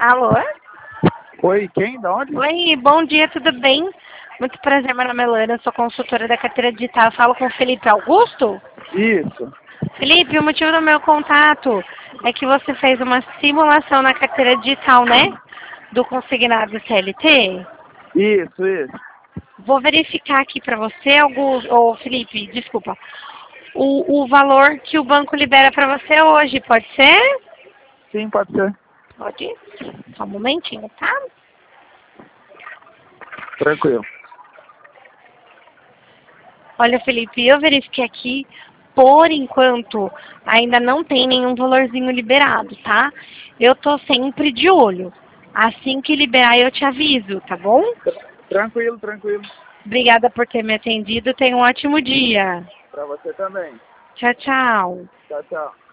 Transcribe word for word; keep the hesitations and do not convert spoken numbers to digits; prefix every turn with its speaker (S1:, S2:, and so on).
S1: Alô?
S2: Oi, quem? Da onde?
S1: Oi, bom dia, tudo bem? Muito prazer, meu nome é Lana, sou consultora da carteira digital. Eu falo com o Felipe Augusto?
S2: Isso.
S1: Felipe, o motivo do meu contato é que você fez uma simulação na carteira digital, né? Do consignado C L T.
S2: Isso, isso.
S1: Vou verificar aqui para você, Augusto, ou Felipe, desculpa, o, o valor que o banco libera para você hoje, pode ser?
S2: Sim, pode ser.
S1: Pode? Só um momentinho, tá?
S2: Tranquilo.
S1: Olha, Felipe, eu verifiquei aqui, por enquanto, ainda não tem nenhum valorzinho liberado, tá? Eu tô sempre de olho. Assim que liberar, eu te aviso, tá bom?
S2: Tranquilo, tranquilo.
S1: Obrigada por ter me atendido. Tenha um ótimo dia.
S2: Pra você também.
S1: Tchau, tchau.
S2: Tchau, tchau.